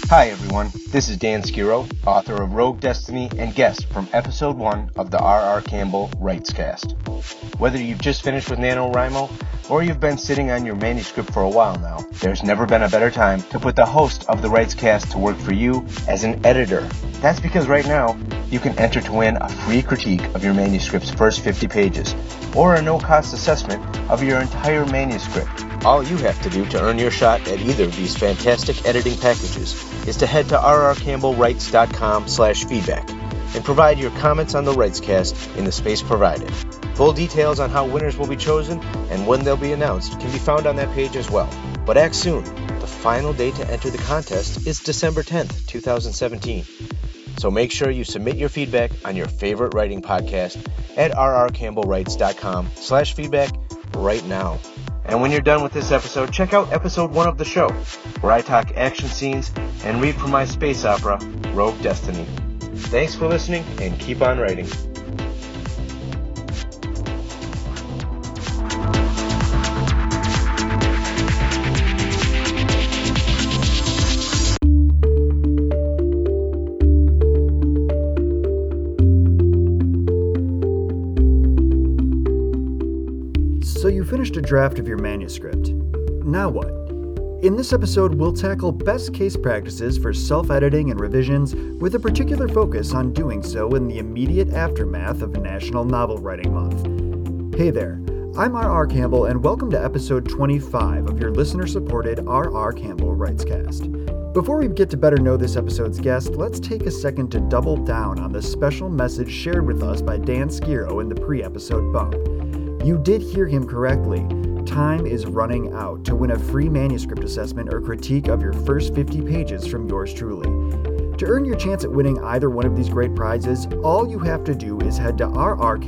Hi everyone, this is Dan Skiro, author of Rogue Destiny and guest from episode 1 of the R.R. Campbell Writescast. Whether you've just finished with NaNoWriMo or you've been sitting on your manuscript for a while now, there's never been a better time to put the host of the Writescast to work for you as an editor. That's because right now, you can enter to win a free critique of your manuscript's first 50 pages, or a no-cost assessment of your entire manuscript. All you have to do to earn your shot at either of these fantastic editing packages is to head to rrcampbellwrites.com/feedback and provide your comments on the Writescast in the space provided. Full details on how winners will be chosen and when they'll be announced can be found on that page as well. But act soon. The final date to enter the contest is December 10th, 2017. So make sure you submit your feedback on your favorite writing podcast at rrcampbellwrites.com/feedback right now. And when you're done with this episode, check out episode 1 of the show, where I talk action scenes and read from my space opera, Rogue Destiny. Thanks for listening, and keep on writing. So you finished a draft of your manuscript. Now what? In this episode, we'll tackle best case practices for self-editing and revisions with a particular focus on doing so in the immediate aftermath of National Novel Writing Month. Hey there, I'm R.R. Campbell and welcome to episode 25 of your listener-supported R.R. Campbell Writescast. Before we get to better know this episode's guest, let's take a second to double down on the special message shared with us by Dan Skiro in the pre-episode bump. You did hear him correctly. Time is running out to win a free manuscript assessment or critique of your first 50 pages from yours truly. To earn your chance at winning either one of these great prizes, all you have to do is head to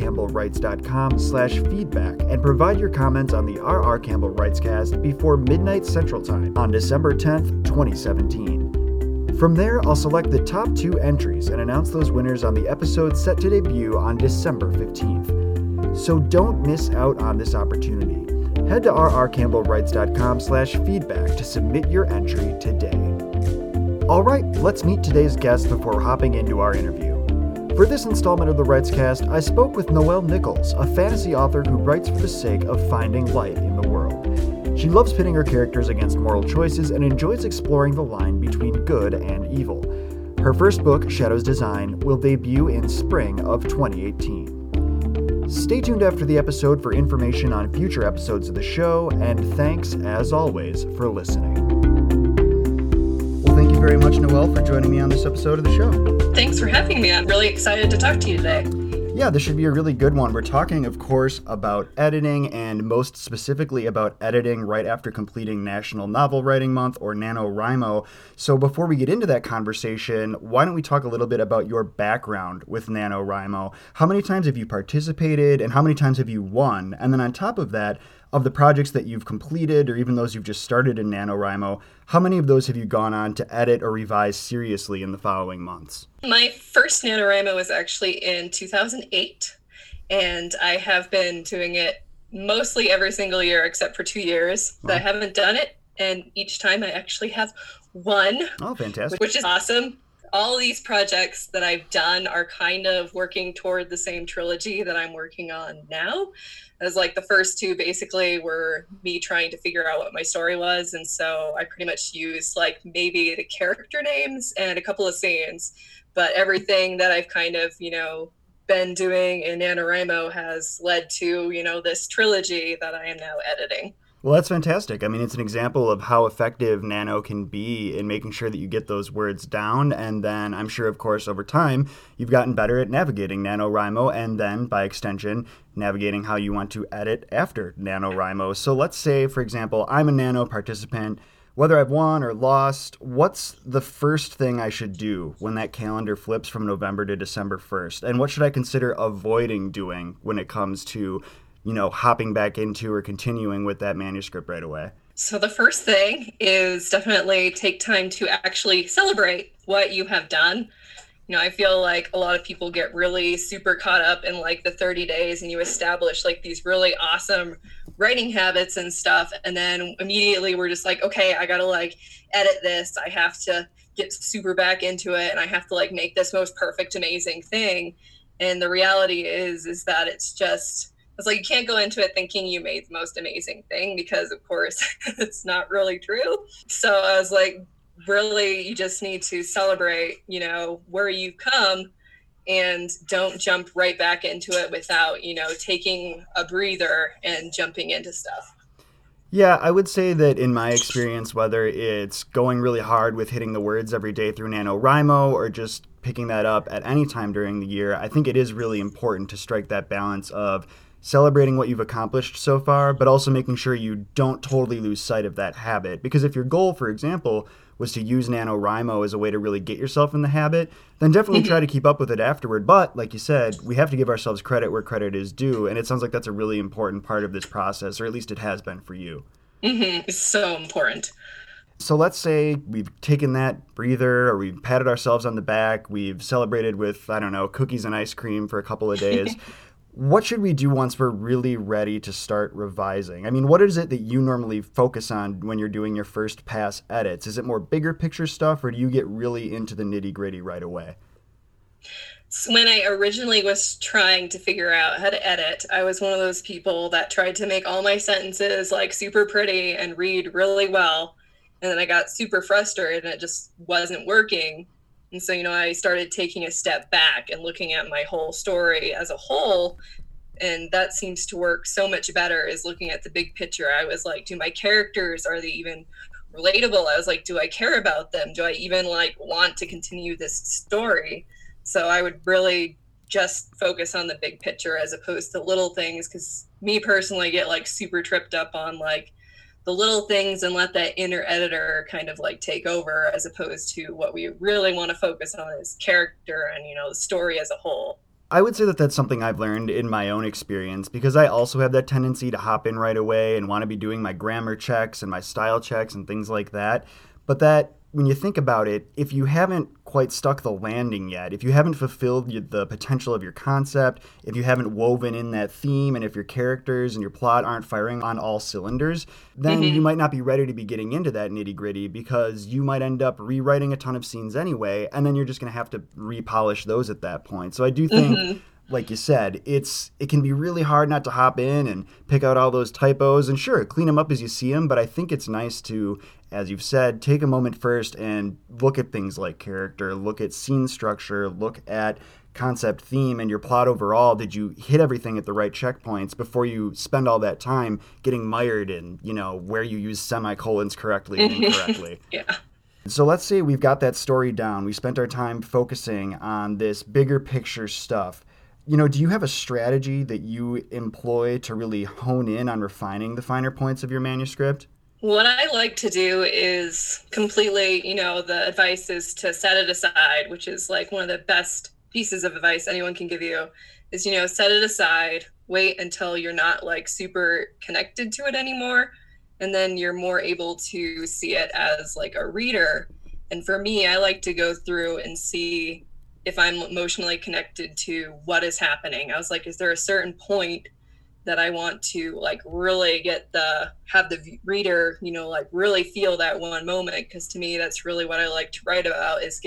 rrcampbellwrites.com/feedback and provide your comments on the R.R. Campbell Writescast before midnight Central Time on December 10th, 2017. From there, I'll select the top 2 entries and announce those winners on the episode set to debut on December 15th. So don't miss out on this opportunity. Head to rrcampbellwrites.com/feedback to submit your entry today. All right, let's meet today's guest before hopping into our interview. For this installment of the Writescast, I spoke with Noelle Nichols, a fantasy author who writes for the sake of finding light in the world. She loves pitting her characters against moral choices and enjoys exploring the line between good and evil. Her first book, Shadows Design, will debut in spring of 2018. Stay tuned after the episode for information on future episodes of the show, and thanks, as always, for listening. Well, thank you very much, Noelle, for joining me on this episode of the show. Thanks for having me. I'm really excited to talk to you today. Yeah, this should be a really good one. We're talking, of course, about editing, and most specifically about editing right after completing National Novel Writing Month, or NaNoWriMo. So before we get into that conversation, why don't we talk a little bit about your background with NaNoWriMo? How many times have you participated, and how many times have you won? And then on top of that, of the projects that you've completed, or even those you've just started in NaNoWriMo, how many of those have you gone on to edit or revise seriously in the following months? My first NaNoWriMo was actually in 2008, and I have been doing it mostly every single year except for 2 years that I haven't done it, and each time I actually have won. Oh, fantastic. Which is awesome. All these projects that I've done are kind of working toward the same trilogy that I'm working on now. As like the first 2 basically were me trying to figure out what my story was. And so I pretty much used like maybe the character names and a couple of scenes, but everything that I've kind of, been doing in NaNoWriMo has led to, this trilogy that I am now editing. Well, that's fantastic. I mean, it's an example of how effective Nano can be in making sure that you get those words down. And then I'm sure, of course, over time, you've gotten better at navigating NaNoWriMo and then, by extension, navigating how you want to edit after NaNoWriMo. So let's say, for example, I'm a Nano participant. Whether I've won or lost, what's the first thing I should do when that calendar flips from November to December 1st? And what should I consider avoiding doing when it comes to hopping back into or continuing with that manuscript right away? So the first thing is definitely take time to actually celebrate what you have done. I feel like a lot of people get really super caught up in like the 30 days and you establish like these really awesome writing habits and stuff. And then immediately we're just like, okay, I got to like edit this. I have to get super back into it and I have to like make this most perfect, amazing thing. And the reality is that it's like you can't go into it thinking you made the most amazing thing, because of course it's not really true. So I was like, really, you just need to celebrate, where you've come, and don't jump right back into it without, taking a breather and jumping into stuff. Yeah, I would say that in my experience, whether it's going really hard with hitting the words every day through NaNoWriMo or just picking that up at any time during the year, I think it is really important to strike that balance of celebrating what you've accomplished so far, but also making sure you don't totally lose sight of that habit. Because if your goal, for example, was to use NaNoWriMo as a way to really get yourself in the habit, then definitely try to keep up with it afterward. But like you said, we have to give ourselves credit where credit is due. And it sounds like that's a really important part of this process, or at least it has been for you. It's so important. So let's say we've taken that breather, or we've patted ourselves on the back, we've celebrated with, I don't know, cookies and ice cream for a couple of days. What should we do once we're really ready to start revising? I mean, what is it that you normally focus on when you're doing your first pass edits? Is it more bigger picture stuff, or do you get really into the nitty-gritty right away? So when I originally was trying to figure out how to edit, I was one of those people that tried to make all my sentences like super pretty and read really well. And then I got super frustrated and it just wasn't working. And so, I started taking a step back and looking at my whole story as a whole. And that seems to work so much better, is looking at the big picture. I was like, do my characters, are they even relatable? I was like, do I care about them? Do I even like want to continue this story? So I would really just focus on the big picture as opposed to little things, because me personally get like super tripped up on like the little things and let that inner editor kind of like take over, as opposed to what we really want to focus on is character and, the story as a whole. I would say that that's something I've learned in my own experience, because I also have that tendency to hop in right away and want to be doing my grammar checks and my style checks and things like that. But that, when you think about it, if you haven't quite stuck the landing yet, if you haven't fulfilled the potential of your concept, if you haven't woven in that theme, and if your characters and your plot aren't firing on all cylinders, then you might not be ready to be getting into that nitty-gritty, because you might end up rewriting a ton of scenes anyway, and then you're just going to have to repolish those at that point. So I do think, like you said, it can be really hard not to hop in and pick out all those typos, and sure, clean them up as you see them, but I think it's nice to, as you've said, take a moment first and look at things like character, look at scene structure, look at concept, theme, and your plot overall. Did you hit everything at the right checkpoints before you spend all that time getting mired in, where you use semicolons correctly and incorrectly? Yeah. So let's say we've got that story down. We spent our time focusing on this bigger picture stuff. Do you have a strategy that you employ to really hone in on refining the finer points of your manuscript? What I like to do is completely, the advice is to set it aside, which is like one of the best pieces of advice anyone can give you is, set it aside, wait until you're not like super connected to it anymore. And then you're more able to see it as like a reader. And for me, I like to go through and see if I'm emotionally connected to what is happening. I was like, is there a certain point that I want to like really have the reader, like really feel that one moment? Because to me, that's really what I like to write about, is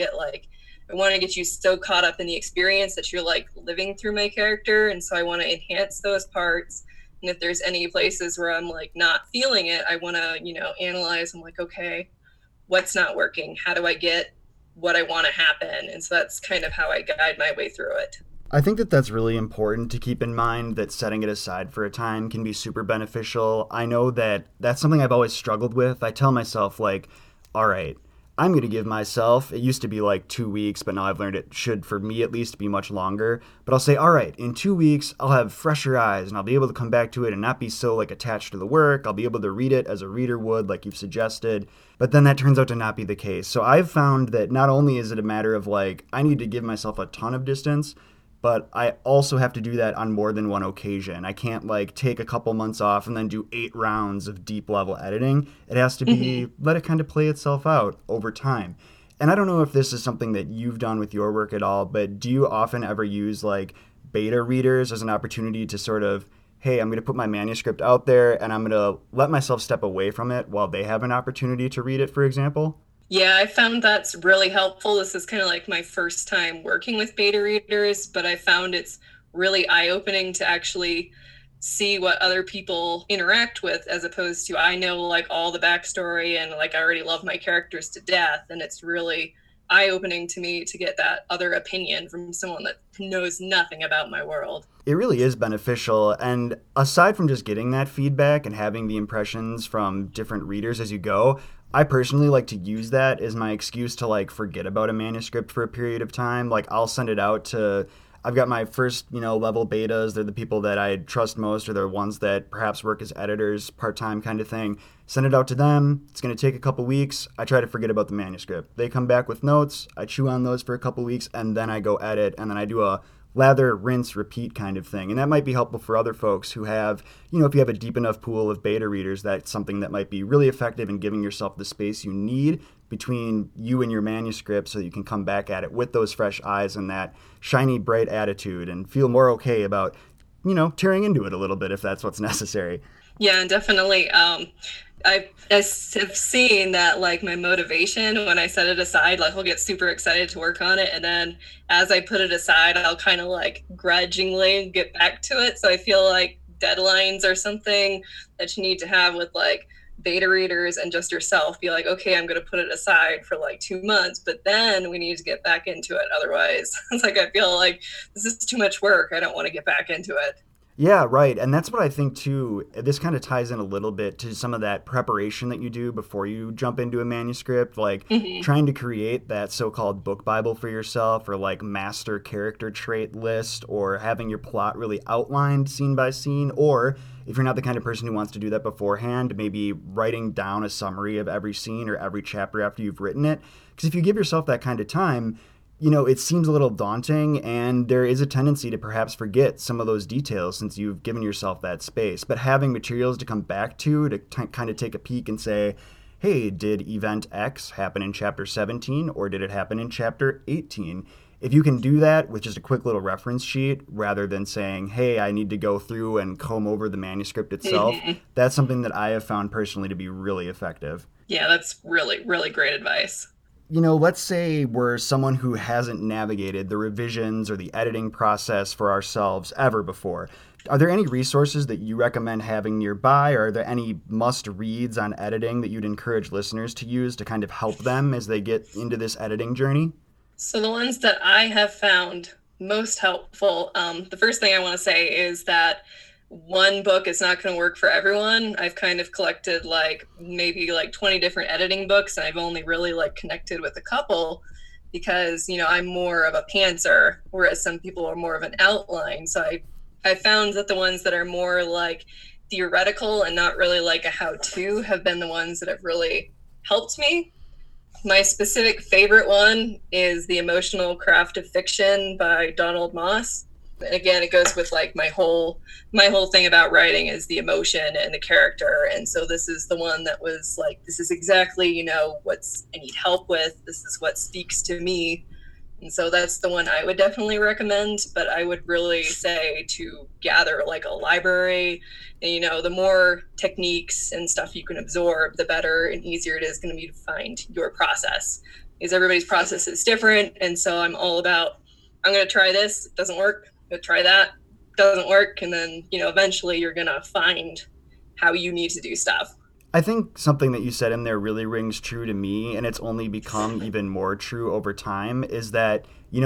I want to get you so caught up in the experience that you're like living through my character. And so I want to enhance those parts. And if there's any places where I'm like not feeling it, I want to, analyze. I'm like, okay, what's not working? How do I get what I want to happen? And so that's kind of how I guide my way through it. I think that that's really important to keep in mind, that setting it aside for a time can be super beneficial. I know that that's something I've always struggled with. I tell myself, like, all right, I'm going to give myself, it used to be like 2 weeks, but now I've learned it should, for me at least, be much longer. But I'll say, all right, in 2 weeks, I'll have fresher eyes and I'll be able to come back to it and not be so like attached to the work. I'll be able to read it as a reader would, like you've suggested. But then that turns out to not be the case. So I've found that not only is it a matter of like, I need to give myself a ton of distance, but I also have to do that on more than one occasion. I can't like take a couple months off and then do 8 rounds of deep level editing. It has to be, let it kind of play itself out over time. And I don't know if this is something that you've done with your work at all, but do you often ever use like beta readers as an opportunity to sort of, hey, I'm going to put my manuscript out there and I'm going to let myself step away from it while they have an opportunity to read it, for example? Yeah, I found that's really helpful. This is kind of like my first time working with beta readers, but I found it's really eye-opening to actually see what other people interact with, as opposed to I know like all the backstory and like I already love my characters to death, and it's really eye-opening to me to get that other opinion from someone that knows nothing about my world. It really is beneficial, and aside from just getting that feedback and having the impressions from different readers as you go, I personally like to use that as my excuse to like forget about a manuscript for a period of time. Like I'll send it out to, I've got my first, level betas. They're the people that I trust most, or they're ones that perhaps work as editors part-time kind of thing. Send it out to them. It's going to take a couple weeks. I try to forget about the manuscript. They come back with notes. I chew on those for a couple weeks, and then I go edit, and then I do a lather, rinse, repeat kind of thing. And that might be helpful for other folks who have, if you have a deep enough pool of beta readers, that's something that might be really effective in giving yourself the space you need between you and your manuscript so that you can come back at it with those fresh eyes and that shiny, bright attitude and feel more okay about, tearing into it a little bit if that's what's necessary. Yeah, definitely. I have seen that like my motivation when I set it aside, like I'll get super excited to work on it. And then as I put it aside, I'll kind of like grudgingly get back to it. So I feel like deadlines are something that you need to have with like beta readers and just yourself. Be like, okay, I'm going to put it aside for like 2 months, but then we need to get back into it. Otherwise, it's like, I feel like this is too much work. I don't want to get back into it. Yeah, right. And that's what I think too. This kind of ties in a little bit to some of that preparation that you do before you jump into a manuscript, like trying to create that so-called book Bible for yourself, or like master character trait list, or having your plot really outlined scene by scene. Or if you're not the kind of person who wants to do that beforehand, maybe writing down a summary of every scene or every chapter after you've written it. Because if you give yourself that kind of time, it seems a little daunting, and there is a tendency to perhaps forget some of those details since you've given yourself that space. But having materials to come back to kind of take a peek and say, hey, did event X happen in chapter 17 or did it happen in chapter 18? If you can do that with just a quick little reference sheet rather than saying, hey, I need to go through and comb over the manuscript itself, that's something that I have found personally to be really effective. Yeah, that's really, really great advice. Let's say we're someone who hasn't navigated the revisions or the editing process for ourselves ever before. Are there any resources that you recommend having nearby, or are there any must-reads on editing that you'd encourage listeners to use to kind of help them as they get into this editing journey? So the ones that I have found most helpful, the first thing I want to say is that one book is not going to work for everyone. I've kind of collected like maybe like 20 different editing books, and I've only really like connected with a couple because, I'm more of a pantser, whereas some people are more of an outline. So I found that the ones that are more like theoretical and not really like a how-to have been the ones that have really helped me. My specific favorite one is The Emotional Craft of Fiction by Donald Moss. Again, it goes with like my whole thing about writing is the emotion and the character. And so this is the one that was like, this is exactly, what I need help with. This is what speaks to me. And so that's the one I would definitely recommend. But I would really say to gather like a library. And, the more techniques and stuff you can absorb, the better and easier it is going to be to find your process. Because everybody's process is different. And so I'm all about, I'm going to try this. It doesn't work. Try that, doesn't work, and then eventually you're gonna find how you need to do stuff. I think something that you said in there really rings true to me, and it's only become even more true over time, is that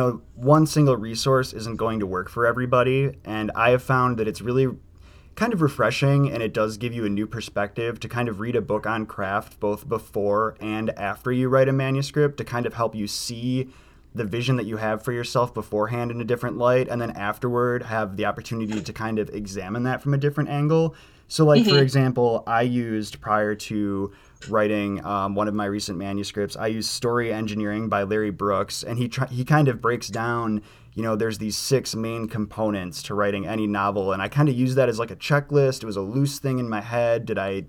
one single resource isn't going to work for everybody. And I have found that it's really kind of refreshing, and it does give you a new perspective to kind of read a book on craft both before and after you write a manuscript, to kind of help you see the vision that you have for yourself beforehand in a different light, and then afterward have the opportunity to kind of examine that from a different angle. So like, for example, I used, prior to writing one of my recent manuscripts, I used Story Engineering by Larry Brooks, and he kind of breaks down, there's these 6 main components to writing any novel, and I kind of used that as like a checklist. It was a loose thing in my head. Did I,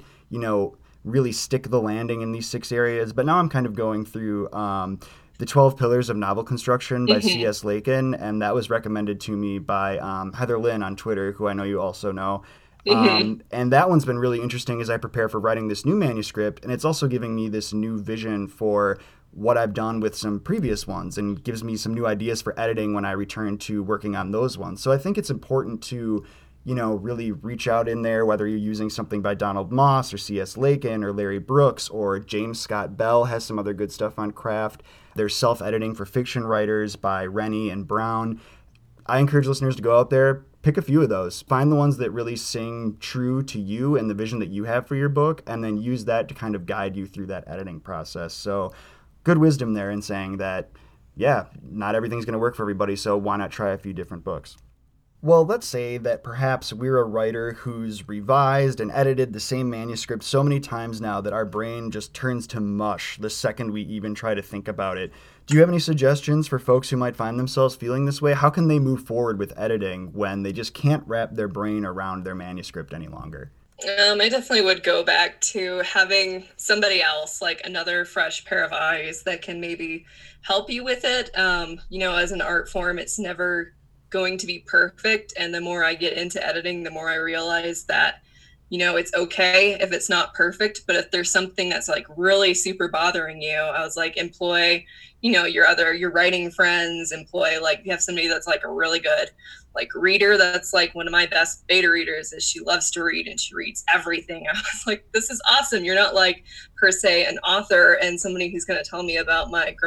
really stick the landing in these 6 areas? But now I'm kind of going through The 12 Pillars of Novel Construction by C.S. Lakin, and that was recommended to me by Heather Lynn on Twitter, who I know you also know. And that one's been really interesting as I prepare for writing this new manuscript. And it's also giving me this new vision for what I've done with some previous ones and gives me some new ideas for editing when I return to working on those ones. So I think it's important to, really reach out in there, whether you're using something by Donald Moss or C.S. Lakin or Larry Brooks, or James Scott Bell has some other good stuff on craft. There's self-editing for fiction writers by Rennie and Brown. I encourage listeners to go out there, pick a few of those, find the ones that really sing true to you and the vision that you have for your book, and then use that to kind of guide you through that editing process. So good wisdom there in saying that, not everything's going to work for everybody, so why not try a few different books? Well, let's say that perhaps we're a writer who's revised and edited the same manuscript so many times now that our brain just turns to mush the second we even try to think about it. Do you have any suggestions for folks who might find themselves feeling this way? How can they move forward with editing when they just can't wrap their brain around their manuscript any longer? I definitely would go back to having somebody else, like another fresh pair of eyes that can maybe help you with it. As an art form, it's never going to be perfect. And the more I get into editing, the more I realize that, it's okay if it's not perfect, but if there's something that's like really super bothering you, I was like, employ, your writing friends, you have somebody that's like a really good reader. That's like one of my best beta readers is she loves to read and she reads everything. I was like, this is awesome. You're not like per se an author and somebody who's going to tell me about my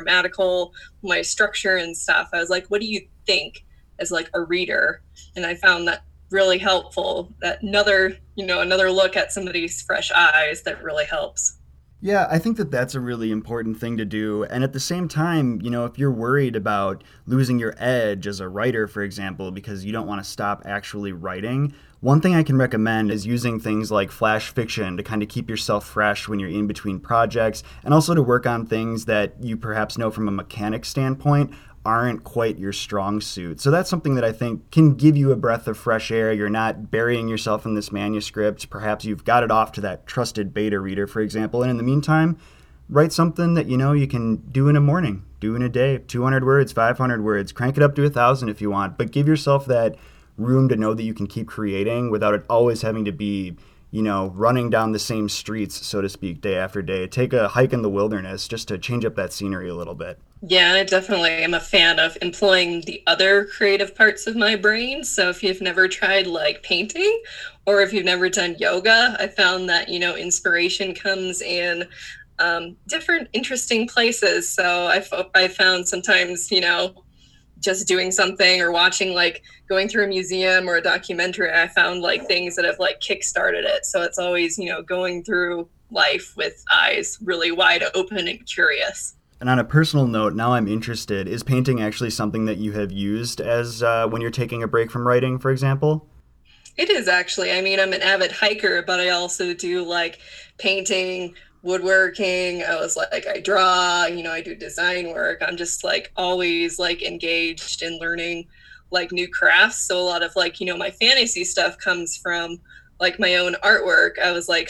my structure and stuff. I was like, what do you think as like a reader? And I found that really helpful, that another look at somebody's fresh eyes that really helps. Yeah, I think that that's a really important thing to do. And at the same time, if you're worried about losing your edge as a writer, for example, because you don't want to stop actually writing, one thing I can recommend is using things like flash fiction to kind of keep yourself fresh when you're in between projects, and also to work on things that you perhaps know from a mechanic standpoint aren't quite your strong suit. So that's something that I think can give you a breath of fresh air. You're not burying yourself in this manuscript. Perhaps you've got it off to that trusted beta reader, for example. And in the meantime, write something that you can do in a morning, do in a day, 200 words, 500 words, crank it up to 1,000 if you want, but give yourself that room to know that you can keep creating without it always having to be running down the same streets, so to speak, day after day. Take a hike in the wilderness just to change up that scenery a little bit. Yeah, I definitely am a fan of employing the other creative parts of my brain. So if you've never tried painting, or if you've never done yoga, I found that, inspiration comes in different interesting places. So I found sometimes, just doing something or watching, going through a museum or a documentary, I found things that have kickstarted it. So it's always, going through life with eyes really wide open and curious. And on a personal note, now I'm interested, is painting actually something that you have used as when you're taking a break from writing, for example? It is actually. I mean, I'm an avid hiker, but I also do painting, woodworking. I draw, I do design work. I'm just always engaged in learning new crafts. So a lot of my fantasy stuff comes from my own artwork. I was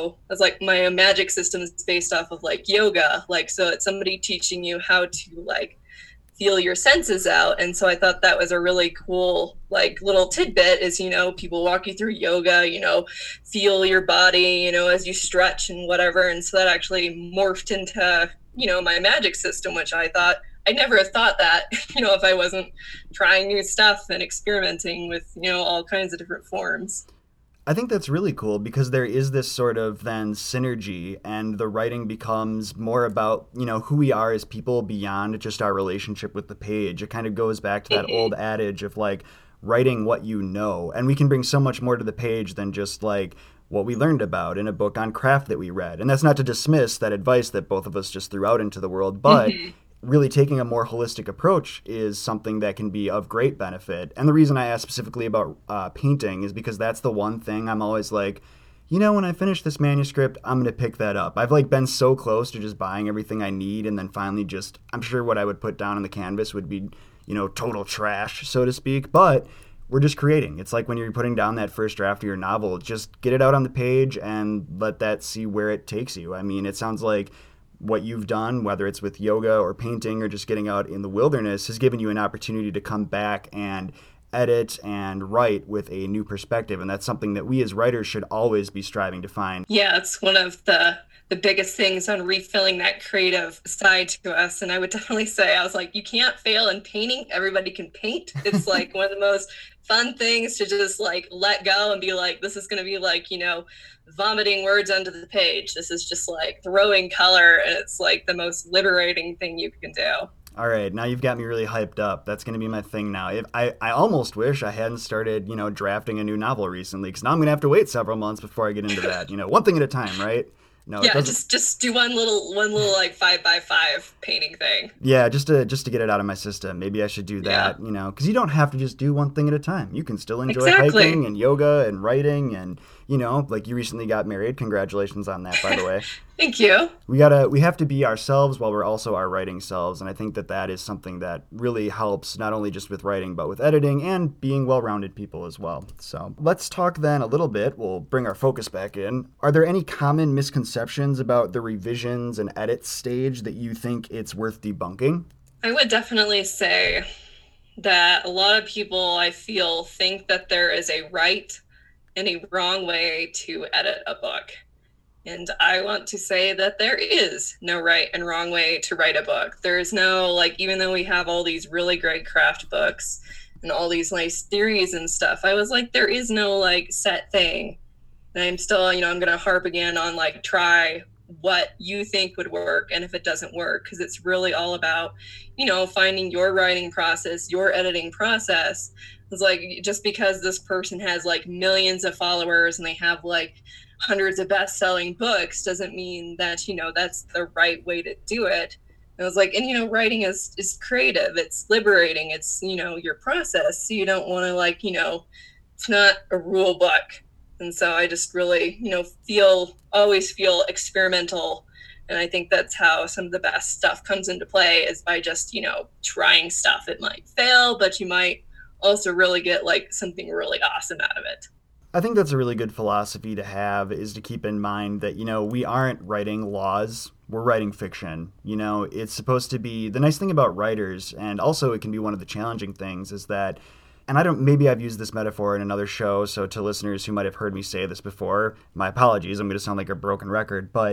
my magic system is based off of yoga. So it's somebody teaching you how to feel your senses out. And so I thought that was a really cool little tidbit is, people walk you through yoga, feel your body, as you stretch and whatever. And so that actually morphed into, my magic system, which I never thought that, if I wasn't trying new stuff and experimenting with, all kinds of different forms. I think that's really cool because there is this sort of then synergy, and the writing becomes more about, who we are as people beyond just our relationship with the page. It kind of goes back to that old adage of writing what you know, and we can bring so much more to the page than just what we learned about in a book on craft that we read. And that's not to dismiss that advice that both of us just threw out into the world, but really taking a more holistic approach is something that can be of great benefit. And the reason I asked specifically about painting is because that's the one thing I'm always when I finish this manuscript, I'm going to pick that up. I've been so close to just buying everything I need, and then finally I'm sure what I would put down on the canvas would be, total trash, so to speak. But we're just creating. It's like when you're putting down that first draft of your novel, just get it out on the page and let that see where it takes you. I mean, it sounds like what you've done, whether it's with yoga or painting or just getting out in the wilderness, has given you an opportunity to come back and edit and write with a new perspective. And that's something that we as writers should always be striving to find. Yeah, it's one of the biggest things on refilling that creative side to us. And I would definitely say, I was like, you can't fail in painting. Everybody can paint. It's like one of the most fun things to just like let go and be like, this is going to be like, you know, vomiting words onto the page. This is just like throwing color. And it's like the most liberating thing you can do. All right, now you've got me really hyped up. That's going to be my thing now. I almost wish I hadn't started, drafting a new novel recently, because now I'm going to have to wait several months before I get into that. One thing at a time, right? No, yeah, just do one little like 5x5 painting thing. Yeah, just to get it out of my system. Maybe I should do that, because you don't have to just do one thing at a time. You can still enjoy hiking and yoga and writing and, like you recently got married. Congratulations on that, by the way. Thank you. We have to be ourselves while we're also our writing selves. And I think that is something that really helps not only just with writing, but with editing and being well-rounded people as well. So let's talk then a little bit. We'll bring our focus back in. Are there any common misconceptions about the revisions and edits stage that you think it's worth debunking? I would definitely say that a lot of people, I feel, think that there is a right and a wrong way to edit a book. And I want to say that there is no right and wrong way to write a book. There is no, even though we have all these really great craft books and all these nice theories and stuff, I was like, there is no, set thing. And I'm still, I'm going to harp again on, try what you think would work. And if it doesn't work, because it's really all about, finding your writing process, your editing process. It's like, just because this person has, millions of followers and they have, hundreds of best-selling books doesn't mean that, that's the right way to do it. And I was like, and, writing is creative. It's liberating. It's, your process. So you don't want to, it's not a rule book. And so I just really, always feel experimental. And I think that's how some of the best stuff comes into play, is by just, trying stuff. It might fail, but you might also really get something really awesome out of it. I think that's a really good philosophy to have, is to keep in mind that, we aren't writing laws, we're writing fiction. It's supposed to be, the nice thing about writers, and also it can be one of the challenging things, is that, and maybe I've used this metaphor in another show, so to listeners who might have heard me say this before, my apologies, I'm going to sound like a broken record, but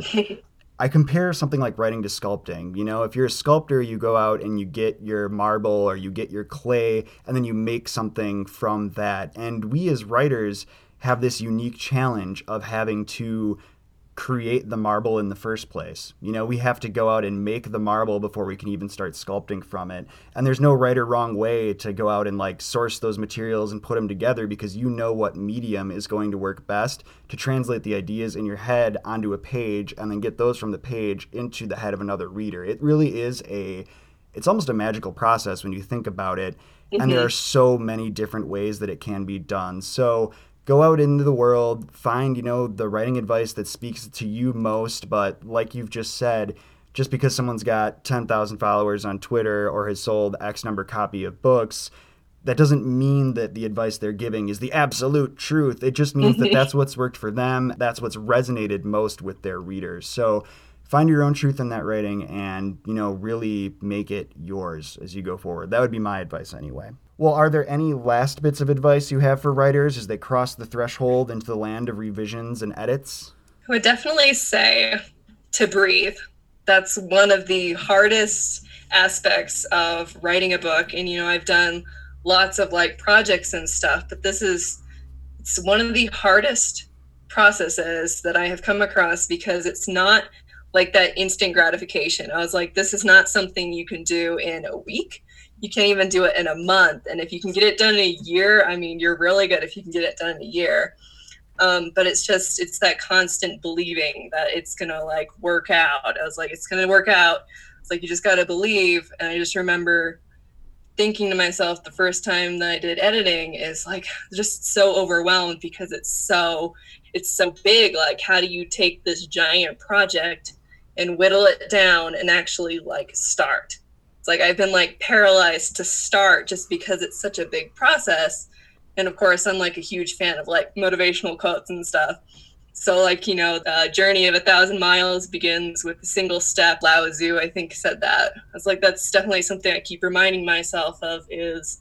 I compare something like writing to sculpting. If you're a sculptor, you go out and you get your marble or you get your clay, and then you make something from that. And we as writers have this unique challenge of having to create the marble in the first place. We have to go out and make the marble before we can even start sculpting from it. And there's no right or wrong way to go out and source those materials and put them together, because what medium is going to work best to translate the ideas in your head onto a page and then get those from the page into the head of another reader. It really is it's almost a magical process when you think about it. Mm-hmm. And there are so many different ways that it can be done. So go out into the world, find, the writing advice that speaks to you most. But like you've just said, just because someone's got 10,000 followers on Twitter or has sold X number copy of books, that doesn't mean that the advice they're giving is the absolute truth. It just means that that's what's worked for them. That's what's resonated most with their readers. So find your own truth in that writing and, really make it yours as you go forward. That would be my advice anyway. Well, are there any last bits of advice you have for writers as they cross the threshold into the land of revisions and edits? I would definitely say to breathe. That's one of the hardest aspects of writing a book. And, I've done lots of projects and stuff, but it's one of the hardest processes that I have come across, because it's not that instant gratification. I was like, this is not something you can do in a week. You can't even do it in a month. And if you can get it done in a year, you're really good if you can get it done in a year. But it's that constant believing that it's going to work out. I was like, it's going to work out. It's you just got to believe. And I just remember thinking to myself the first time that I did editing is just so overwhelmed, because it's so big. How do you take this giant project and whittle it down and actually start? I've been paralyzed to start, just because it's such a big process. And of course, I'm a huge fan of motivational quotes and stuff. So the journey of 1,000 miles begins with a single step. Lao Tzu, I think, said that. I was that's definitely something I keep reminding myself of, is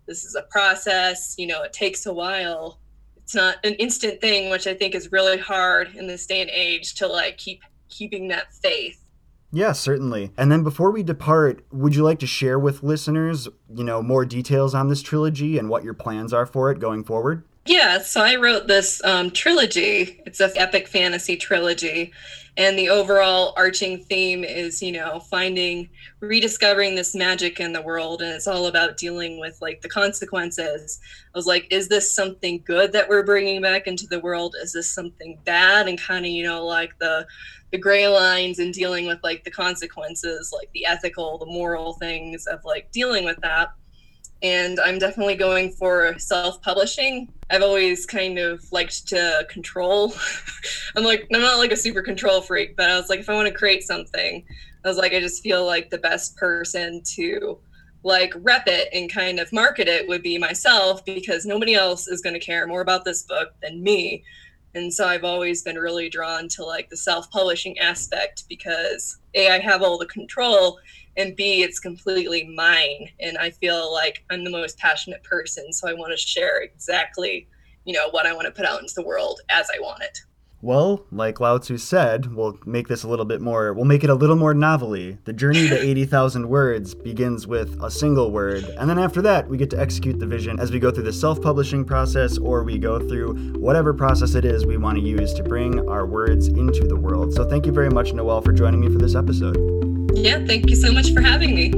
this is a process, it takes a while. It's not an instant thing, which I think is really hard in this day and age to like keeping that faith. Yeah, certainly. And then before we depart, would you like to share with listeners, more details on this trilogy and what your plans are for it going forward? Yeah, so I wrote this trilogy. It's an epic fantasy trilogy. And the overall arching theme is, rediscovering this magic in the world. And it's all about dealing with like the consequences. I was like, is this something good that we're bringing back into the world? Is this something bad? And kind of, like the gray lines and dealing with like the consequences, like the ethical, the moral things of like dealing with that. And I'm definitely going for self-publishing. I've always kind of liked to control. I'm not like a super control freak, but I was like, if I want to create something, I was like, I just feel like the best person to like rep it and kind of market it would be myself, because nobody else is going to care more about this book than me. And so I've always been really drawn to like the self-publishing aspect because A, I have all the control, and B, it's completely mine. And I feel like I'm the most passionate person. So I want to share exactly, what I want to put out into the world as I want it. Well, like Lao Tzu said, we'll make it a little more novel-y. The journey to 80,000 words begins with a single word, and then after that, we get to execute the vision as we go through the self-publishing process, or we go through whatever process it is we want to use to bring our words into the world. So thank you very much, Noelle, for joining me for this episode. Yeah, thank you so much for having me.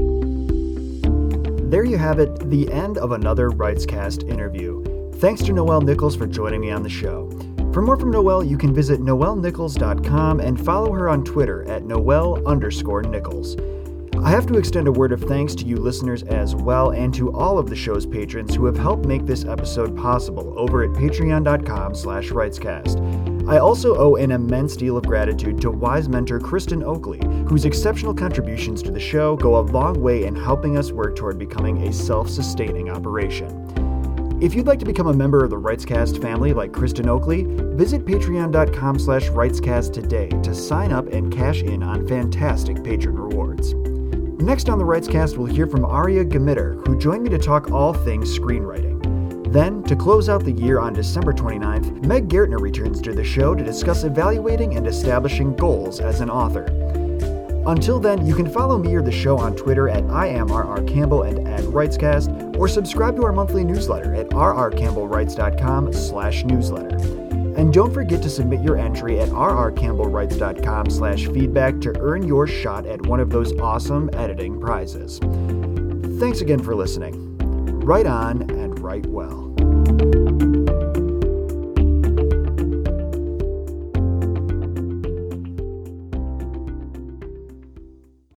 There you have it, the end of another Writescast interview. Thanks to Noelle Nichols for joining me on the show. For more from Noelle, you can visit noellenichols.com and follow her on Twitter at Noelle_Nichols. I have to extend a word of thanks to you listeners as well, and to all of the show's patrons who have helped make this episode possible over at patreon.com/Writescast. I also owe an immense deal of gratitude to wise mentor Kristen Oakley, whose exceptional contributions to the show go a long way in helping us work toward becoming a self-sustaining operation. If you'd like to become a member of the Writescast family like Kristen Oakley, visit patreon.com/Writescast today to sign up and cash in on fantastic patron rewards. Next on the Writescast, we'll hear from Aria Gamitter, who joined me to talk all things screenwriting. Then, to close out the year on December 29th, Meg Gartner returns to the show to discuss evaluating and establishing goals as an author. Until then, you can follow me or the show on Twitter at IamRRCampbell and at Writescast, or subscribe to our monthly newsletter at rrcampbellwrites.com/newsletter. And don't forget to submit your entry at rrcampbellwrites.com/feedback to earn your shot at one of those awesome editing prizes. Thanks again for listening. Write on and write well.